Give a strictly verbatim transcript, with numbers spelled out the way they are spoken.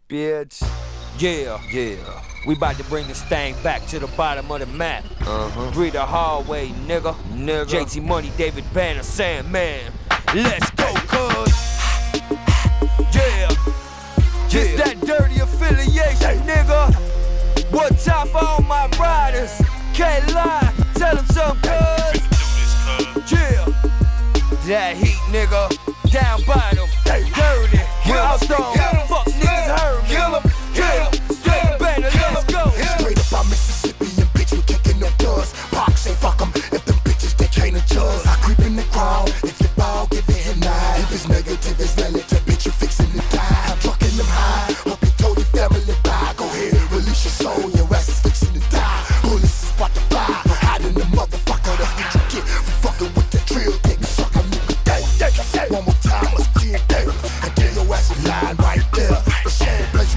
bitch. Yeah, yeah. We about to bring this thing back to the bottom of the map. Uh-huh. Breathe the hallway, nigga. Nigga. J T Money, David Banner, Sandman. Let's go, cuz. Yeah. Just Yeah. that dirty affiliation, nigga. One time for all my riders. Can't lie, tell them something, cuz. Yeah. That heat, nigga. Down bottom, dirty. Real stone.